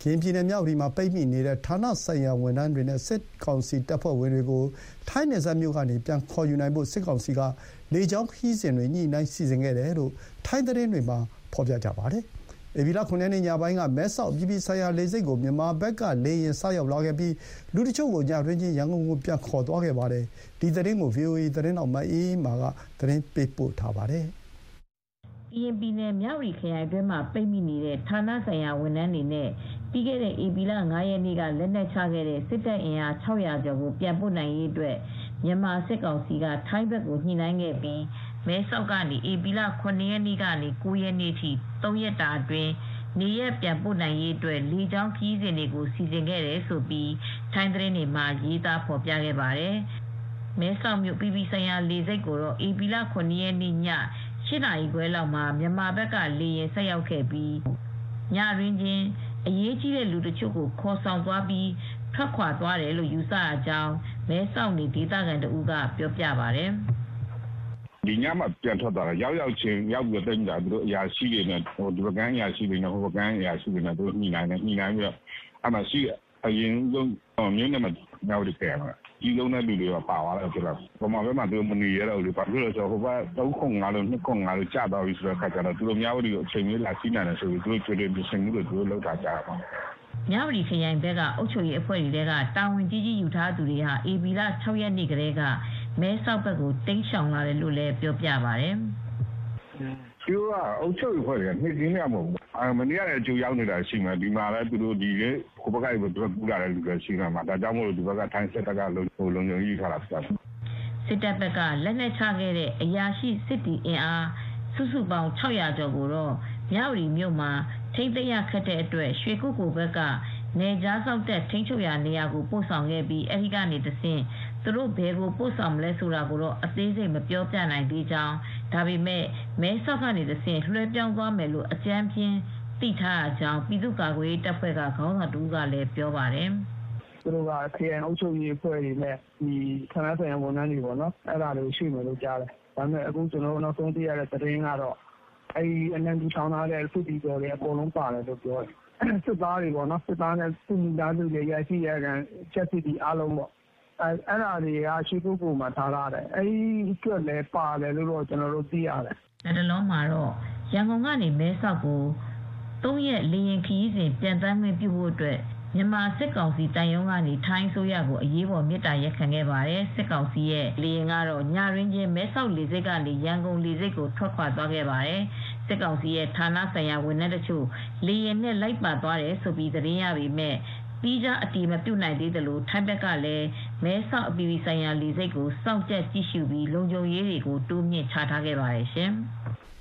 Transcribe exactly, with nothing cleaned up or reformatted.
ကရင်ပြည်နယ်မြောက်ဦးမှာပိတ်မိနေတဲ့ဌာနဆိုင်ရာဝန်ထမ်းတွေနဲ့စစ်ကောင်စီတပ်ဖွဲ့ဝင်တွေကိုထိုင်းနယ်စပ်မြို့ကနေပြန်ခေါ်ယူနိုင်ဖို့စစ်ကောင်စီကလေကြောင်းခရီးစဉ်တွေညှိနှိုင်းစီစဉ်ခဲ့တယ်လို့ထိုင်းသတင်းတွေမှာဖော်ပြကြပါတယ်။ဧပြီလခုနှစ်ရက်နေ့ညပိုင်းကမဲဆောက်အပြည်ပြည်ဆိုင်ရာလေဆိပ်ကိုမြန်မာဘက်ကလေယာဉ်ဆိုက်ရောက်လာခဲ့ပြီးလူတချို့ကိုညတွင်းချင်းရန်ကုန်ကိုပြန်ခေါ်သွားခဲ့ပါတယ်။ဒီသတင်းကို ဗွီအိုအေသတင်းတောက်မအေးအေးမာကသတင်းပေးပို့ထားပါတယ်။ကရင်ပြည်နယ်မြဝတီခရိုင်အတွင်းမှာပိတ်မိနေတဲ့ဌာနဆိုင်ရာဝန်ထမ်းတွေနဲ့ပြီးခဲ့တဲ့ဧပြီလငါးရက်နေ့ကလက်နက်ချခဲ့တဲ့စစ်တပ်အင်အားခြောက်ရာကျော်ကိုပြန်ပို့နိုင်ရေးအတွက်မြန်မာစစ်ကောင်စီကထိုင်းဘက်ကိုညှိနှိုင်းခဲ့ပြီးမဲဆောက်ကနေဧပြီလခုနှစ်ရက်နေ့ကနေကိုးရက်နေ့ထိသုံးရက်တာအတွင်းနေရက်ပြန်ပို့နိုင်ရေးအတွက်လေကြောင်းခရီးစဉ်တွေကိုစီစဉ်ခဲ့တယ်ဆိုပြီးထိုင်းသတင်းတွေမှာရေးသားဖော်ပြခဲ့ပါတယ်။မဲဆောက်မြို့ပြည်ပြည်ဆိုင်ရာလေဆိပ်ကိုတော့ဧပြီလခုနှစ်ရက်နေ့ညရှစ်နာရီခွဲလောက်မှာမြန်မာဘက်ကလေယာဉ်ဆက်ရောက်ခဲ့ပြီးညတွင်ချင်းအရေးကြီးတဲ့လူတချို့ကိုခေါ်ဆောင်သွားပြီးထွက်ခွာသွားတယ်လို့ယူဆရကြောင်းမဲဆောက်နေဒေသခံတဦးကပြောပြပါတယ်။ဒီညမှာပြန်ထွက်သွားတာရောက်ရောက်ချင်းရောက်ပြီးတိတ်ကြသူတို့အရာရှိတွေနဲ့ဟိုဒီဘက်ကအရာရှိတွေနဲ့ဟိုဘက်ကအရာရှိတွေနဲ့သူတို့ညှိနှိုင်းနေညှိနှိုင်းပြီးတော့အမှရှိအရင်ဆုံးမြို့နယ်မှာရောက်ပြီးပြန်လာကြီးလုံးတဲ့လူတွေကပါသွားတယ်ဆိုတော့ပမာဘက်မှာသူမနေရတော့ဘူးဘာဖြစ်လို့ဆိုတော့ဟိုဘက်သုံးခုငါလို့နှစ်ခုငါလို့ကြာသွားပြီဆိုတော့ခါကြတော့သူတို့များဝတီကိုအချိန်ကြီးလာစီးနိုင်တယ်ဆိုပြီးသူတို့ကျွေးတယ်ပြင်မှုတွေသူတို့လောက်တာကြာပါမြဝတီခရိုင်ဘက်ကအုပ်ချုပ်ရေးအဖွဲ့တွေကတာဝန်ကြီးကြီးယူထားသူတွေဟာဧပြီလ၆ရက်နေ့ကတည်းကမဲဆောက်ဘက်ကိုတိမ်းရှောင်လာတယ်လို့လည်းပြောပြပါတယ်။ကျိုးကအုပ်ချုပ်ရေးဖွဲ့တွေကနှစ်ကြီးနေမှာမဟုတ်ဘူး။အာမနေ့ကလည်းကျိုးရောက်နေတာရှိမှဒီမှာလည်းသူတို့ဒီဟိုဘက်ကဘယ်သူကပူလာတဲ့လူတွေရှိမှာဒါကြောင့်မို့လို့ဒီဘက်ကထိုင်းစစ်တပ်ကလုံဟိုလုံခြုံရေးထားတာဖြစ်တယ်။စစ်တပ်ဘက်ကလက်နက်ချခဲ့တဲ့အရာရှိစစ်တီအင်အားစုစုပေါင်းခြောက်ရာကျော်ကိုတော့မြဝတီမြို့မှာထိသိမ်းရခက်တဲ့အတွက်ရွှေကုက္ကိုဘက်ကနေကြားဆောက်တဲ့ထိန်းချုပ်ရာနေရာကိုပို့ဆောင်ခဲ့ပြီးအဲဒီကနေတဆင့်သူတို့ဘယ်ကိုပို့ဆောင်မလဲဆိုတာကိုတော့အသေးစိတ်မပြောပြနိုင်သေးကြောင်းဒါပေမဲ့မဲဆောက်ကနေတဆင့်လွှဲပြောင်းသွားမယ်လို့အကြမ်းဖျင်းသိထားကြောင်းပြည်သူ့ကာကွယ်ရေးတပ်ဖွဲ့ကခေါင်းဆောင်တူကလည်းပြောပါတယ်သူတို့ကခရိုင်အုပ်ချုပ်ရေးအဖွဲ့တွေနဲ့ဒီဌာနဆိုင်ရာဝန်ထမ်းတွေပေါ့နော်အဲ့ဒါတွေကိုရှိမယ်လို့ကြားတယ်ဒါပေမဲ့အခုကျွန်တော်တို့နောက်ဆုံးသိရတဲ့သတင်းကတော့အဲဒီအနံတူထောင်းထားတဲ့စစ်တီတော်တွေအကုန်လုံးပါတယ်လို့ပြောတယ်စစ်သားတွေပေါ့နော်စစ်သားနဲ့စစ်မိသားစုတွေရရှိရကန်ချက်စီတီအားလုံးပေါ့အဲအဲ့ဒါတွေကရှိဖို့ပုံမှာထားရတယ်အဲဒီအတွက်လည်းပါတယ်လို့တော့ကျွန်တော်တို့သိရတယ်။ဒါတလုံးမှာတော့ရန်ကုန်ကနေမဲဆောက်ကိုသုံးရက်လေယာဉ်ခရီးစဉ်ပြန်တမ်းခွင့်ပြုဖို့အတွက်မြန်မာစစ်ကောင်စီတန်ယုံကနေထိုင်းဆိုရကိုအရေးပေါ်မြစ်တာရက်ခံခဲ့ပါတယ်စစ်ကောင်စီရဲ့လေယာဉ်ကတော့ညရင်းချင်းမဲဆောက်လေဆိပ်ကနေရန်ကုန်လေဆိပ်ကိုထွက်ခွာသွားခဲ့ပါတယ်စစ်ကောင်စီရဲ့ဌာနဆိုင်ရာဝန်ထမ်းတချို့လေယာဉ်နဲ့လိုက်ပါသွားတယ်ဆိုပြီးသတင်းရပေမဲ့ပြီးကြအတီးမပြုတ်နိုင်သေးတယ်လို့ထိုင်းဘက်ကလည်းမဲဆောက်အပြည်ပြည်ဆိုင်ရာလေဆိပ်ကိုစောင့်ကြပ်ကြည့်ရှုပြီးလုံခြုံရေးတွေကိုတိုးမြင့်ချထားခဲ့ပါတယ်ရှင်။